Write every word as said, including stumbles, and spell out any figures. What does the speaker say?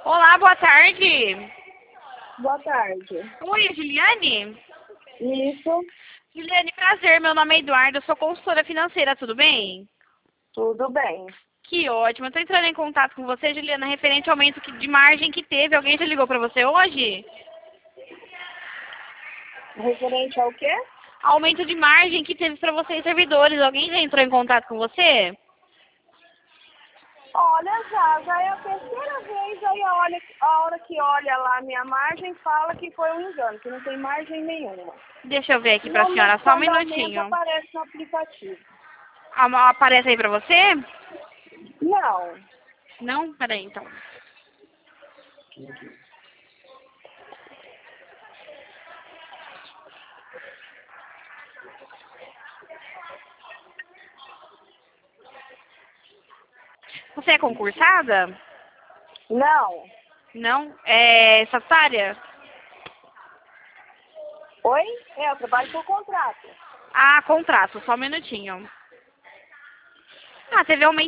Olá, boa tarde. Boa tarde. Oi, é Juliane? Isso, Juliane, prazer. Meu nome é Eduardo, eu sou consultora financeira, tudo bem? tudo bem. Que ótimo. Eu tô entrando em contato com você, Juliana, referente ao aumento que- de margem que teve. Alguém já ligou pra você hoje? Referente ao quê? Aumento de margem que teve pra vocês servidores. Alguém já entrou em contato com você? Olha, já, já é a terceira vez, aí a, olha, a hora que olha lá a minha margem fala que foi um engano, que não tem margem nenhuma. Deixa eu ver aqui pra senhora, Normalmente só um quando aumenta minutinho. aparece no aplicativo. A- Aparece aí pra você? Não, Não? Peraí, então. Você é concursada? não. Não? É estatutária? Oi? É, eu trabalho por contrato. Ah, contrato, só um minutinho. Ah, teve aumento